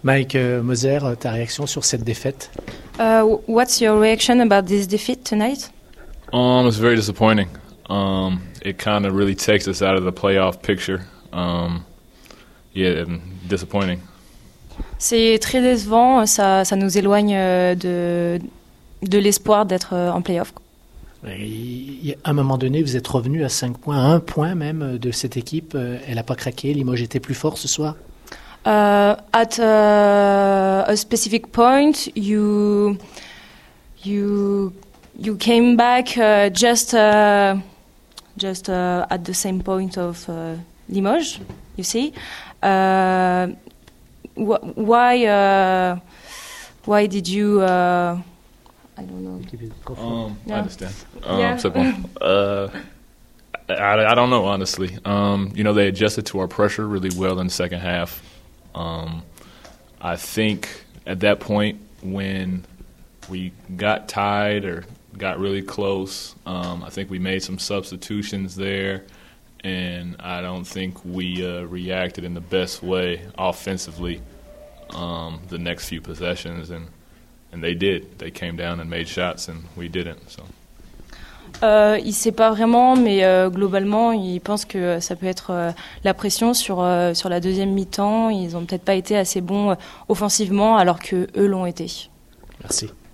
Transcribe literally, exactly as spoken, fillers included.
Mike euh, Moser, ta réaction sur cette défaite? Uh, what's your reaction about this defeat tonight? Um, it's very disappointing. Um, it kind of really takes us out of the playoff picture. Um, yeah, disappointing. C'est très décevant, ça, ça nous éloigne de, de l'espoir d'être en playoff. Et à un moment donné, vous êtes revenu à cinq points, à un point même de cette équipe. Elle n'a pas craqué, Limoges était plus fort ce soir? Uh, at uh, a specific point, you you you came back uh, just uh, just uh, at the same point of uh, Limoges. You see, uh, wh- why uh, why did you? Uh, I don't know. Um, Yeah. I understand. Um, Yeah. c'est bon. Uh, I, I don't know, honestly. Um, you know, they adjusted to our pressure really well in the second half. Um, I think at that point when we got tied or got really close, um, I think we made some substitutions there, and I don't think we uh, reacted in the best way offensively um, the next few possessions, and, and they did. They came down and made shots, and we didn't. So. Euh, il ne sait pas vraiment, mais euh, globalement, il pense que ça peut être euh, la pression sur euh, sur la deuxième mi-temps. Ils n'ont peut-être pas été assez bons euh, offensivement, alors que eux l'ont été. Merci.